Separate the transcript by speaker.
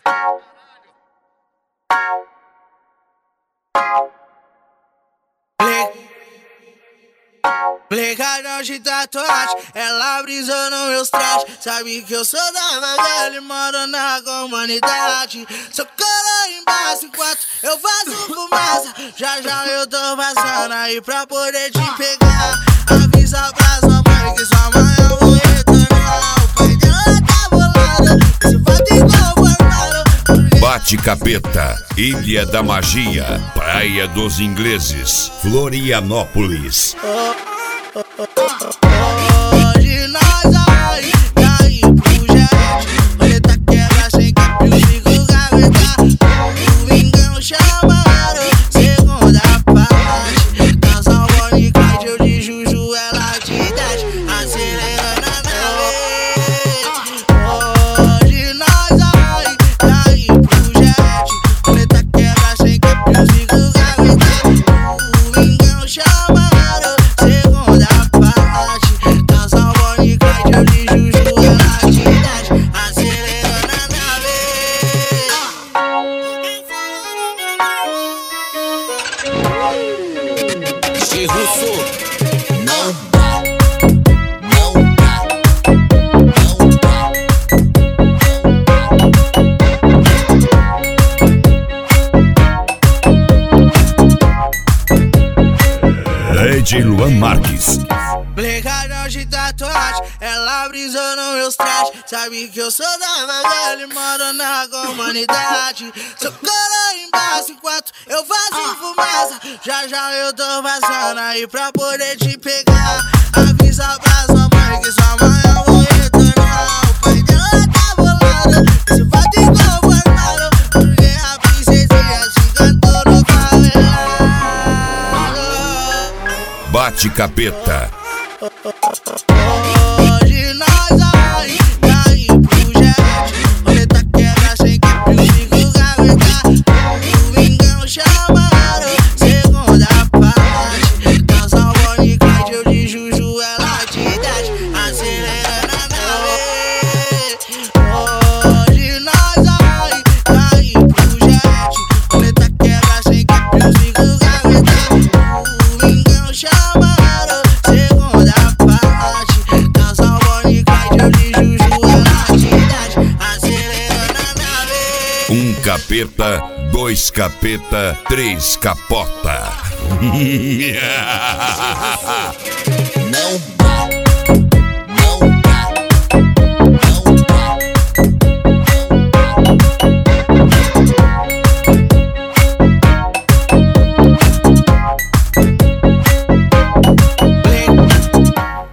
Speaker 1: Plecadão de tatuagem, ela brisou nos meus trajes. Sabe que eu sou da vaga e moro na comunidade. Sou cola embaixo enquanto eu faço fumaça. Já já eu tô passando aí pra poder te pegar. Avisa pra sua mãe que sua mãe eu vou retornar. O pai dela tá bolado, se vai inconformado.
Speaker 2: Bate Capeta, Ilha da Magia, Praia dos Ingleses, Florianópolis.
Speaker 1: Hoje nós vai cair pro jet. Roleta quebra sem cap, eu fico gaveta. O Vingão chamaram, segunda parte. Casal Bonnie Clyde, eu de Juju, ela de 10. Acelera na nave. Hoje nós vai cair pro jet. Roleta quebra sem cap, eu fico gaveta. O Vingão chamaram.
Speaker 2: De Luan Marques.
Speaker 1: Plecadão de tatuagem, ela brisou nos meus trajes. Sabe que eu sou da vaga e moro na comunidade. Sou cola embaixo enquanto eu faço fumaça. Já já eu tô passando aí pra poder te pegar. Avisa pra sua mãe que sua mãe eu vou retornar. O pai dela tá bolado, se vai te inconformado. Porque a princesinha se cantou no favelado.
Speaker 2: Bate Capeta.
Speaker 1: Hoje nós vai cair pro jet. Roleta quebra sem cap, eu fico gaveta. O Vingão chamaram, segunda parte. Casal Bonnie Clyde, eu de Juju, ela de 10. Acelera na nave. Hoje nós vai cair pro jet. Roleta quebra sem cap, eu fico gaveta. O Vingão chamaram.
Speaker 2: Um capeta, dois capeta, três capota.
Speaker 3: Não